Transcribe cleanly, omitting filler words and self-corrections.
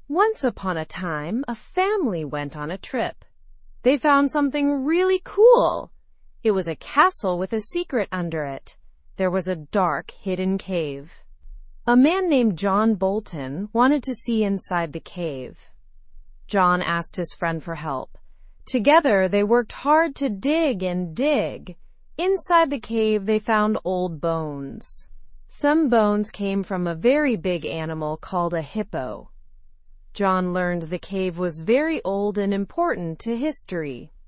Once upon a time, a family went on a trip. They found something really cool. It was a castle with a secret under it. There was a dark, hidden cave. A man named John Bolton wanted to see inside the cave. John asked his friend for help. Together, they worked hard to dig and dig. Inside the cave, they found old bones. Some bones came from a very big animal called a hippo. John learned the cave was very old and important to history.